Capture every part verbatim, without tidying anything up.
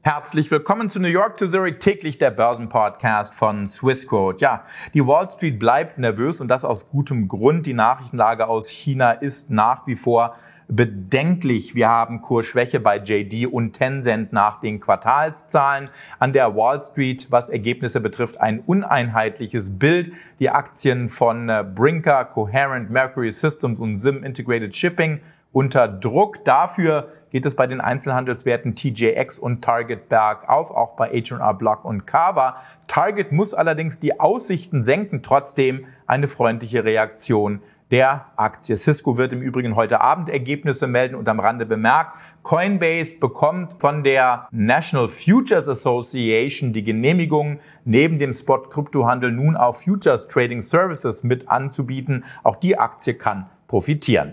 Herzlich willkommen zu New York to Zurich, täglich der Börsenpodcast von Swissquote. Ja, die Wall Street bleibt nervös und das aus gutem Grund. Die Nachrichtenlage aus China ist nach wie vor bedenklich. Wir haben Kursschwäche bei J D und Tencent nach den Quartalszahlen. An der Wall Street, was Ergebnisse betrifft, ein uneinheitliches Bild. Die Aktien von Brinker, Coherent, Mercury Systems und Sim Integrated Shipping unter Druck. Dafür geht es bei den Einzelhandelswerten T J X und Target bergauf, auch bei H und R Block und Carver. Target muss allerdings die Aussichten senken, trotzdem eine freundliche Reaktion der Aktie. Cisco wird im Übrigen heute Abend Ergebnisse melden und am Rande bemerkt, Coinbase bekommt von der National Futures Association die Genehmigung, neben dem Spot-Kryptohandel nun auch Futures Trading Services mit anzubieten. Auch die Aktie kann profitieren.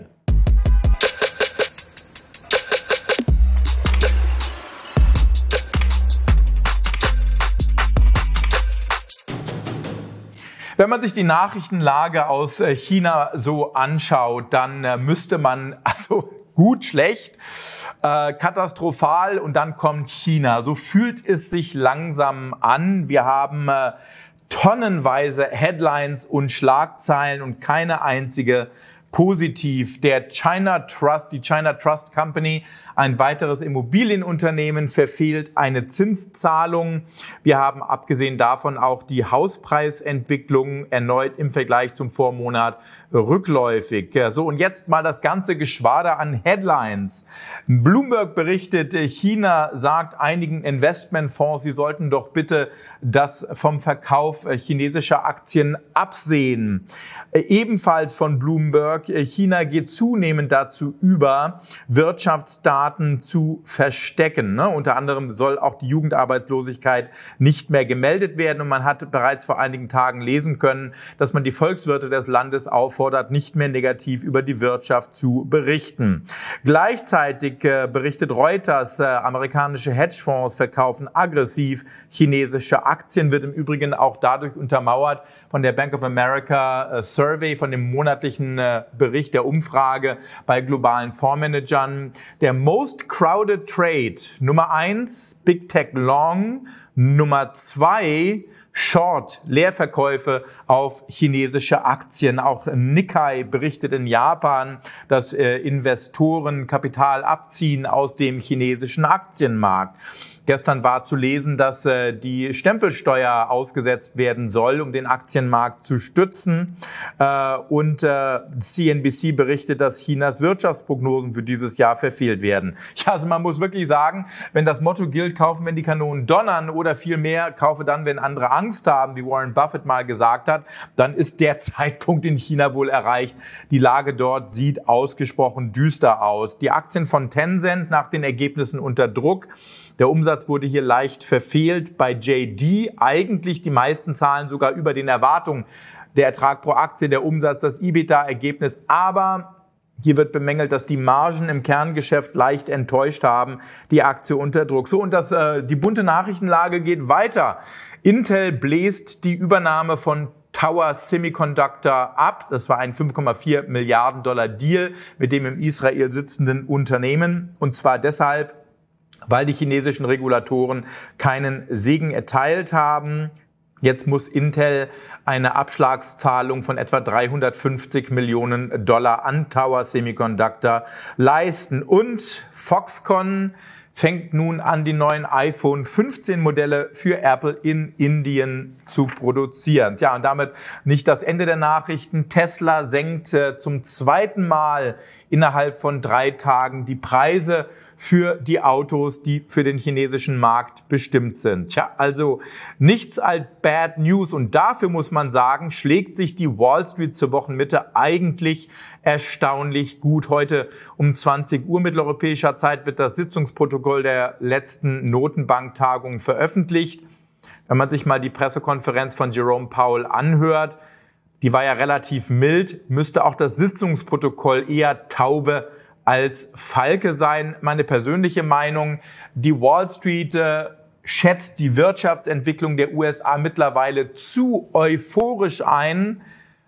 Wenn man sich die Nachrichtenlage aus China so anschaut, dann äh, müsste man, also gut, schlecht, äh, katastrophal und dann kommt China. So fühlt es sich langsam an. Wir haben äh, tonnenweise Headlines und Schlagzeilen und keine einzige positiv. Der China Trust, die China Trust Company, ein weiteres Immobilienunternehmen, verfehlt eine Zinszahlung. Wir haben abgesehen davon auch die Hauspreisentwicklung erneut im Vergleich zum Vormonat rückläufig. So, und jetzt mal das ganze Geschwader an Headlines. Bloomberg berichtet, China sagt einigen Investmentfonds, sie sollten doch bitte das vom Verkauf chinesischer Aktien absehen. Ebenfalls von Bloomberg, China geht zunehmend dazu über, Wirtschaftsdaten zu verstecken. Ne? Unter anderem soll auch die Jugendarbeitslosigkeit nicht mehr gemeldet werden. Und man hat bereits vor einigen Tagen lesen können, dass man die Volkswirte des Landes auffordert, nicht mehr negativ über die Wirtschaft zu berichten. Gleichzeitig äh, berichtet Reuters, äh, amerikanische Hedgefonds verkaufen aggressiv chinesische Aktien, wird im Übrigen auch dadurch untermauert von der Bank of America äh, Survey, von dem monatlichen äh, Bericht der Umfrage bei globalen Fondsmanagern. Der Most Crowded Trade, Nummer eins, Big Tech Long, Nummer zwei, Short, Leerverkäufe auf chinesische Aktien. Auch Nikkei berichtet in Japan, dass äh, Investoren Kapital abziehen aus dem chinesischen Aktienmarkt. Gestern war zu lesen, dass äh, die Stempelsteuer ausgesetzt werden soll, um den Aktienmarkt zu stützen. Äh, und äh, C N B C berichtet, dass Chinas Wirtschaftsprognosen für dieses Jahr verfehlt werden. Ja, also man muss wirklich sagen, wenn das Motto gilt, kaufen, wenn die Kanonen donnern oder vielmehr kaufe dann, wenn andere Angst haben, wie Warren Buffett mal gesagt hat, dann ist der Zeitpunkt in China wohl erreicht. Die Lage dort sieht ausgesprochen düster aus. Die Aktien von Tencent nach den Ergebnissen unter Druck. Der Umsatz wurde hier leicht verfehlt. Bei J D eigentlich die meisten Zahlen sogar über den Erwartungen. Der Ertrag pro Aktie, der Umsatz, das EBITDA-Ergebnis. Aber hier wird bemängelt, dass die Margen im Kerngeschäft leicht enttäuscht haben. Die Aktie unter Druck. So, und das, äh, die bunte Nachrichtenlage geht weiter. Intel bläst die Übernahme von Tower Semiconductor ab. Das war ein fünf Komma vier Milliarden Dollar Deal mit dem im Israel sitzenden Unternehmen. Und zwar deshalb, weil die chinesischen Regulatoren keinen Segen erteilt haben. Jetzt muss Intel eine Abschlagszahlung von etwa dreihundertfünfzig Millionen Dollar an Tower Semiconductor leisten. Und Foxconn fängt nun an, die neuen iPhone fünfzehn Modelle für Apple in Indien zu produzieren. Tja, und damit nicht das Ende der Nachrichten. Tesla senkt äh, zum zweiten Mal innerhalb von drei Tagen die Preise für die Autos, die für den chinesischen Markt bestimmt sind. Tja, also nichts als Bad News. Und dafür muss man sagen, schlägt sich die Wall Street zur Wochenmitte eigentlich erstaunlich gut. Heute um zwanzig Uhr mitteleuropäischer Zeit wird das Sitzungsprotokoll der letzten Notenbanktagung veröffentlicht. Wenn man sich mal die Pressekonferenz von Jerome Powell anhört, die war ja relativ mild, müsste auch das Sitzungsprotokoll eher Taube als Falke sein. Meine persönliche Meinung, die Wall Street äh, schätzt die Wirtschaftsentwicklung der U S A mittlerweile zu euphorisch ein.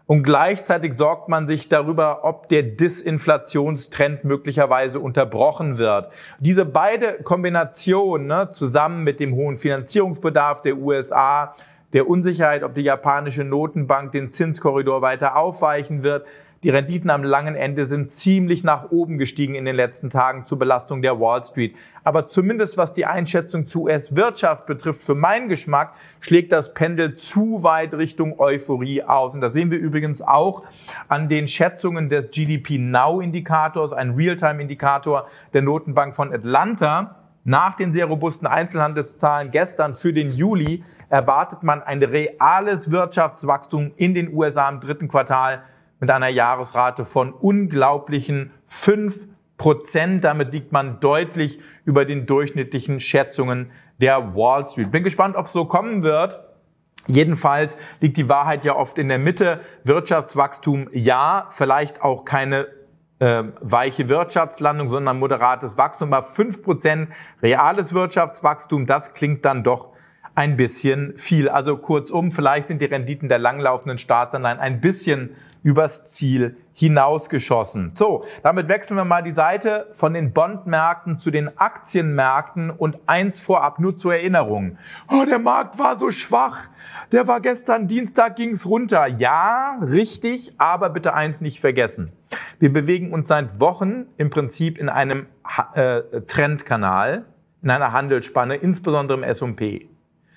und gleichzeitig sorgt man sich darüber, ob der Disinflationstrend möglicherweise unterbrochen wird. Diese beide Kombinationen, ne, zusammen mit dem hohen Finanzierungsbedarf der U S A, der Unsicherheit, ob die japanische Notenbank den Zinskorridor weiter aufweichen wird, die Renditen am langen Ende sind ziemlich nach oben gestiegen in den letzten Tagen zur Belastung der Wall Street. Aber zumindest was die Einschätzung zur U S-Wirtschaft betrifft, für meinen Geschmack, schlägt das Pendel zu weit Richtung Euphorie aus. Und das sehen wir übrigens auch an den Schätzungen des G D P Now-Indikators, ein Realtime-Indikator der Notenbank von Atlanta. Nach den sehr robusten Einzelhandelszahlen gestern für den Juli erwartet man ein reales Wirtschaftswachstum in den U S A im dritten Quartal mit einer Jahresrate von unglaublichen fünf Prozent. Damit liegt man deutlich über den durchschnittlichen Schätzungen der Wall Street. Bin gespannt, ob es so kommen wird. Jedenfalls liegt die Wahrheit ja oft in der Mitte. Wirtschaftswachstum ja, vielleicht auch keine äh, weiche Wirtschaftslandung, sondern moderates Wachstum. Aber fünf Prozent reales Wirtschaftswachstum, das klingt dann doch ein bisschen viel. Also kurzum, vielleicht sind die Renditen der langlaufenden Staatsanleihen ein bisschen übers Ziel hinausgeschossen. So, damit wechseln wir mal die Seite von den Bondmärkten zu den Aktienmärkten und eins vorab nur zur Erinnerung. Oh, der Markt war so schwach. Der war gestern Dienstag, ging's runter. Ja, richtig, aber bitte eins nicht vergessen. Wir bewegen uns seit Wochen im Prinzip in einem äh, Trendkanal, in einer Handelsspanne, insbesondere im S und P.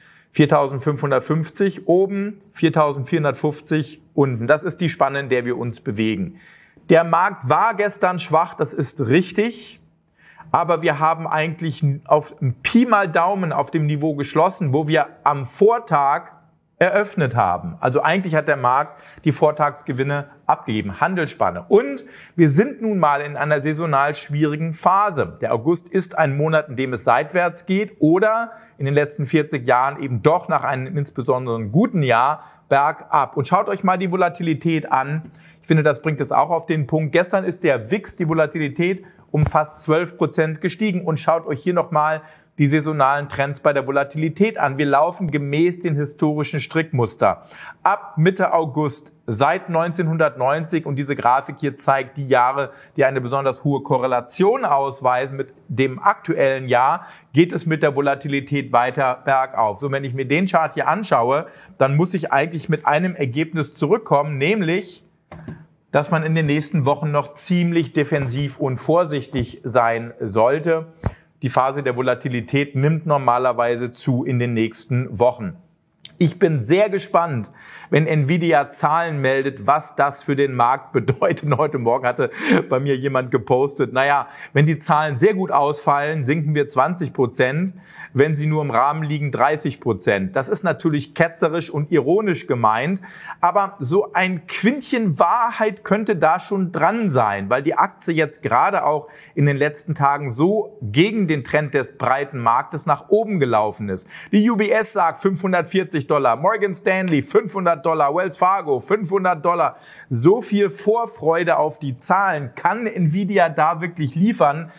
viertausendfünfhundertfünfzig oben, viertausendvierhundertfünfzig unten. Das ist die Spanne, in der wir uns bewegen. Der Markt war gestern schwach, das ist richtig. Aber wir haben eigentlich auf Pi mal Daumen auf dem Niveau geschlossen, wo wir am Vortag eröffnet haben. Also eigentlich hat der Markt die Vortagsgewinne abgegeben, Handelsspanne. Und wir sind nun mal in einer saisonal schwierigen Phase. Der August ist ein Monat, in dem es seitwärts geht oder in den letzten vierzig Jahren eben doch nach einem insbesondere guten Jahr bergab. Und schaut euch mal die Volatilität an. Ich finde, das bringt es auch auf den Punkt. Gestern ist der W I X, die Volatilität, um fast zwölf Prozent gestiegen. Und schaut euch hier nochmal die saisonalen Trends bei der Volatilität an. Wir laufen gemäß den historischen Strickmuster. Ab Mitte August seit neunzehnhundertneunzig, und diese Grafik hier zeigt die Jahre, die eine besonders hohe Korrelation ausweisen mit dem aktuellen Jahr, geht es mit der Volatilität weiter bergauf. So, wenn ich mir den Chart hier anschaue, dann muss ich eigentlich mit einem Ergebnis zurückkommen, nämlich, dass man in den nächsten Wochen noch ziemlich defensiv und vorsichtig sein sollte. Die Phase der Volatilität nimmt normalerweise zu in den nächsten Wochen. Ich bin sehr gespannt, wenn Nvidia Zahlen meldet, was das für den Markt bedeutet. Heute Morgen hatte bei mir jemand gepostet, naja, wenn die Zahlen sehr gut ausfallen, sinken wir zwanzig Prozent, wenn sie nur im Rahmen liegen, dreißig Prozent. Das ist natürlich ketzerisch und ironisch gemeint, aber so ein Quintchen Wahrheit könnte da schon dran sein, weil die Aktie jetzt gerade auch in den letzten Tagen so gegen den Trend des breiten Marktes nach oben gelaufen ist. Die U B S sagt fünfhundertvierzig Dollar, Morgan Stanley fünfhundert Dollar, Wells Fargo fünfhundert Dollar. So viel Vorfreude auf die Zahlen kann Nvidia da wirklich liefern.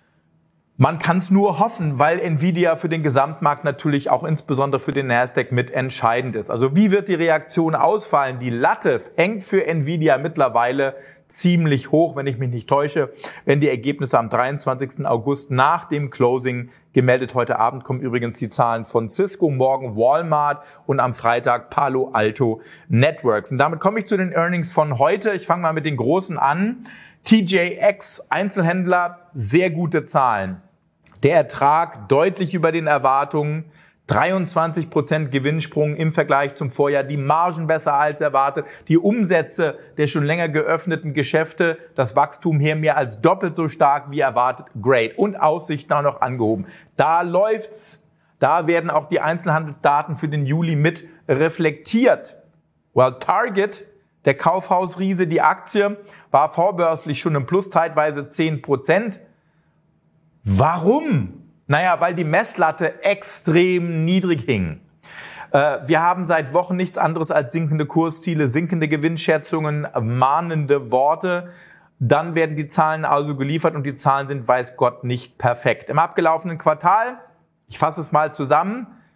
Man kann es nur hoffen, weil Nvidia für den Gesamtmarkt natürlich auch insbesondere für den Nasdaq mit entscheidend ist. Also wie wird die Reaktion ausfallen? Die Latte hängt für Nvidia mittlerweile ziemlich hoch, wenn ich mich nicht täusche, wenn die Ergebnisse am dreiundzwanzigsten August nach dem Closing gemeldet. Heute Abend kommen übrigens die Zahlen von Cisco, morgen Walmart und am Freitag Palo Alto Networks. Und damit komme ich zu den Earnings von heute. Ich fange mal mit den großen an. T J X, Einzelhändler, sehr gute Zahlen. Der Ertrag deutlich über den Erwartungen. dreiundzwanzig Prozent Gewinnsprung im Vergleich zum Vorjahr, die Margen besser als erwartet, die Umsätze der schon länger geöffneten Geschäfte, das Wachstum hier mehr als doppelt so stark wie erwartet, great. Und Aussichten auch noch angehoben. Da läuft's. Da werden auch die Einzelhandelsdaten für den Juli mit reflektiert. Well, Target, der Kaufhausriese, die Aktie, war vorbörslich schon im Plus, zeitweise zehn Prozent. Warum? Naja, weil die Messlatte extrem niedrig hing. Äh, wir haben seit Wochen nichts anderes als sinkende Kursziele, sinkende Gewinnschätzungen, mahnende Worte. Dann werden die Zahlen also geliefert und die Zahlen sind, weiß Gott, nicht perfekt. Im abgelaufenen Quartal, ich fasse es mal zusammen,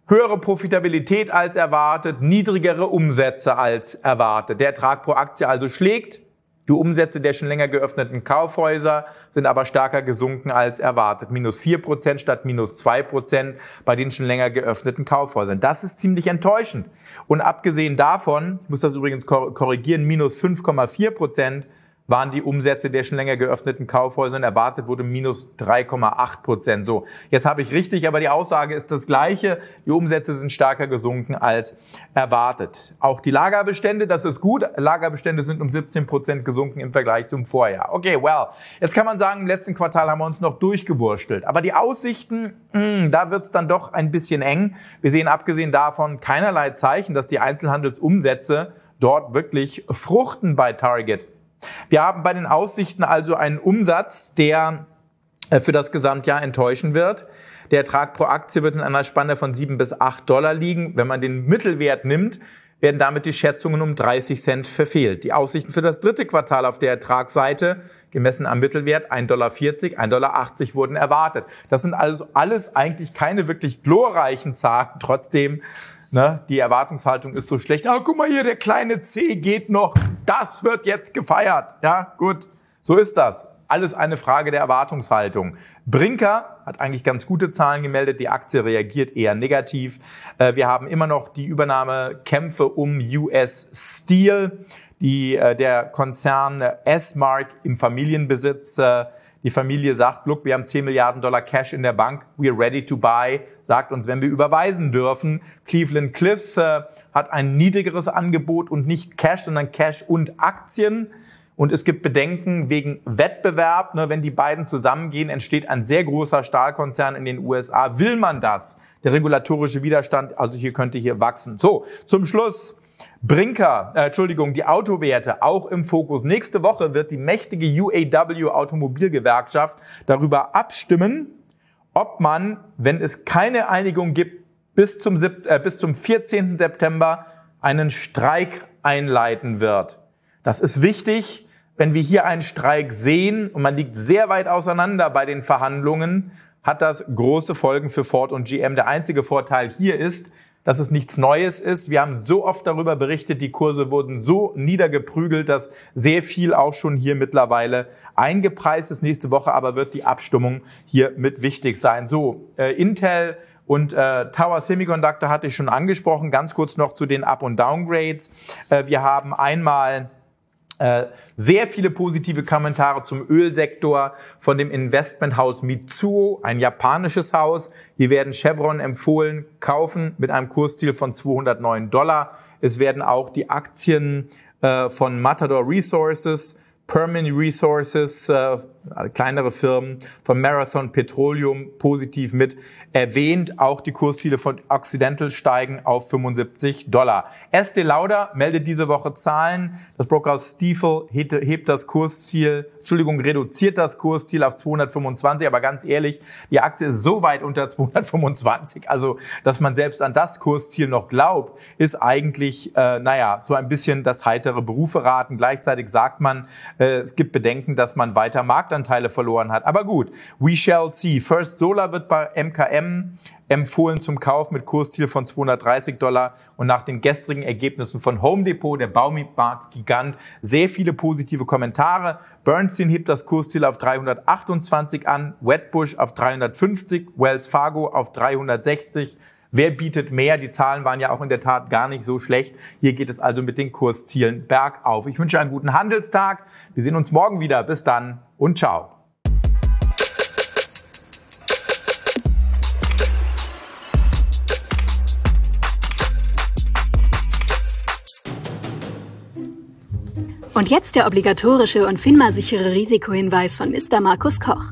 höhere Profitabilität als erwartet, niedrigere Umsätze als erwartet. Der Ertrag pro Aktie also schlägt. Die Umsätze der schon länger geöffneten Kaufhäuser sind aber stärker gesunken als erwartet. Minus vier Prozent statt minus zwei Prozent bei den schon länger geöffneten Kaufhäusern. Das ist ziemlich enttäuschend. Und abgesehen davon, ich muss das übrigens korrigieren, minus fünf Komma vier Prozent waren die Umsätze der schon länger geöffneten Kaufhäusern. Erwartet wurde minus drei Komma acht Prozent. So, jetzt habe ich richtig, aber die Aussage ist das Gleiche. Die Umsätze sind stärker gesunken als erwartet. Auch die Lagerbestände, das ist gut. Lagerbestände sind um siebzehn Prozent gesunken im Vergleich zum Vorjahr. Okay, well, jetzt kann man sagen, im letzten Quartal haben wir uns noch durchgewurstelt. Aber die Aussichten, mh, da wird es dann doch ein bisschen eng. Wir sehen abgesehen davon keinerlei Zeichen, dass die Einzelhandelsumsätze dort wirklich fruchten bei Target. Wir haben bei den Aussichten also einen Umsatz, der für das Gesamtjahr enttäuschen wird. Der Ertrag pro Aktie wird in einer Spanne von sieben bis acht Dollar liegen. Wenn man den Mittelwert nimmt, werden damit die Schätzungen um dreißig Cent verfehlt. Die Aussichten für das dritte Quartal auf der Ertragsseite, gemessen am Mittelwert ein Dollar vierzig, ein Dollar achtzig wurden erwartet. Das sind also alles eigentlich keine wirklich glorreichen Zahlen. Trotzdem, ne, die Erwartungshaltung ist so schlecht. Ah, guck mal hier, der kleine C geht noch. Das wird jetzt gefeiert. Ja, gut, so ist das. Alles eine Frage der Erwartungshaltung. Brinker hat eigentlich ganz gute Zahlen gemeldet. Die Aktie reagiert eher negativ. Wir haben immer noch die Übernahmekämpfe um U S Steel. Die, der Konzern S-Mark im Familienbesitz. Die Familie sagt, look, wir haben zehn Milliarden Dollar Cash in der Bank. We're ready to buy. Sagt uns, wenn wir überweisen dürfen. Cleveland Cliffs äh, hat ein niedrigeres Angebot und nicht Cash, sondern Cash und Aktien. Und es gibt Bedenken wegen Wettbewerb. Ne, wenn die beiden zusammengehen, entsteht ein sehr großer Stahlkonzern in den U S A. Will man das? Der regulatorische Widerstand, also hier könnte hier wachsen. So, zum Schluss. Brinker, äh, Entschuldigung, die Autowerte auch im Fokus. Nächste Woche wird die mächtige U A W Automobilgewerkschaft darüber abstimmen, ob man, wenn es keine Einigung gibt, bis zum, äh, bis zum vierzehnten September einen Streik einleiten wird. Das ist wichtig, wenn wir hier einen Streik sehen und man liegt sehr weit auseinander bei den Verhandlungen, hat das große Folgen für Ford und G M. Der einzige Vorteil hier ist, dass es nichts Neues ist. Wir haben so oft darüber berichtet, die Kurse wurden so niedergeprügelt, dass sehr viel auch schon hier mittlerweile eingepreist ist. Nächste Woche aber wird die Abstimmung hier mit wichtig sein. So, äh, Intel und äh, Tower Semiconductor hatte ich schon angesprochen. Ganz kurz noch zu den Up- und Downgrades. Äh, wir haben einmal Äh, sehr viele positive Kommentare zum Ölsektor von dem Investmenthaus Mitsuo, ein japanisches Haus. Hier werden Chevron empfohlen, kaufen mit einem Kursziel von zweihundertneun Dollar. Es werden auch die Aktien äh, von Matador Resources, Permian Resources, äh, kleinere Firmen, von Marathon Petroleum positiv mit erwähnt. Auch die Kursziele von Occidental steigen auf fünfundsiebzig Dollar. Estée Lauder meldet diese Woche Zahlen. Das Brokerhaus Stifel hebt das Kursziel, Entschuldigung, reduziert das Kursziel auf zweihundertfünfundzwanzig. Aber ganz ehrlich, die Aktie ist so weit unter zweihundertfünfundzwanzig. Also, dass man selbst an das Kursziel noch glaubt, ist eigentlich, äh, naja, so ein bisschen das heitere Berufe raten. Gleichzeitig sagt man, äh, es gibt Bedenken, dass man weiter Marktanteile verloren hat. Aber gut, we shall see. First Solar wird bei M K M empfohlen zum Kauf mit Kursziel von zweihundertdreißig Dollar. Und nach den gestrigen Ergebnissen von Home Depot, der Baumarktgigant, sehr viele positive Kommentare. Bernstein hebt das Kursziel auf dreihundertachtundzwanzig an, Wedbush auf dreihundertfünfzig, Wells Fargo auf dreihundertsechzig. Wer bietet mehr? Die Zahlen waren ja auch in der Tat gar nicht so schlecht. Hier geht es also mit den Kurszielen bergauf. Ich wünsche einen guten Handelstag. Wir sehen uns morgen wieder. Bis dann und ciao. Und jetzt der obligatorische und FINMA-sichere Risikohinweis von Mister Markus Koch.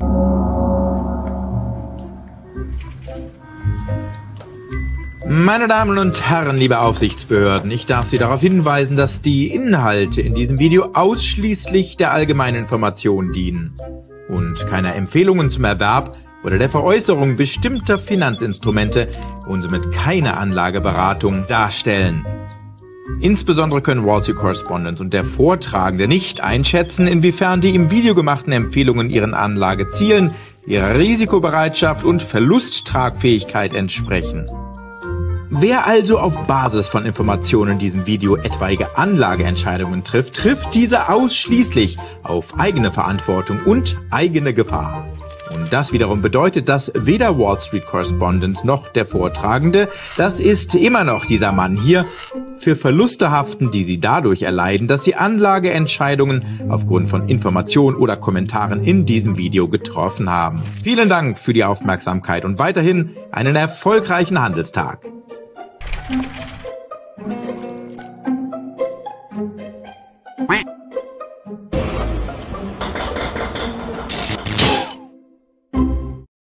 Meine Damen und Herren, liebe Aufsichtsbehörden, ich darf Sie darauf hinweisen, dass die Inhalte in diesem Video ausschließlich der allgemeinen Information dienen und keine Empfehlungen zum Erwerb oder der Veräußerung bestimmter Finanzinstrumente und somit keine Anlageberatung darstellen. Insbesondere können Wall Street Correspondent und der Vortragende nicht einschätzen, inwiefern die im Video gemachten Empfehlungen ihren Anlagezielen, ihrer Risikobereitschaft und Verlusttragfähigkeit entsprechen. Wer also auf Basis von Informationen in diesem Video etwaige Anlageentscheidungen trifft, trifft diese ausschließlich auf eigene Verantwortung und eigene Gefahr. Und das wiederum bedeutet, dass weder Wall Street Correspondent noch der Vortragende, das ist immer noch dieser Mann hier, für Verluste haften, die sie dadurch erleiden, dass sie Anlageentscheidungen aufgrund von Informationen oder Kommentaren in diesem Video getroffen haben. Vielen Dank für die Aufmerksamkeit und weiterhin einen erfolgreichen Handelstag. Quack.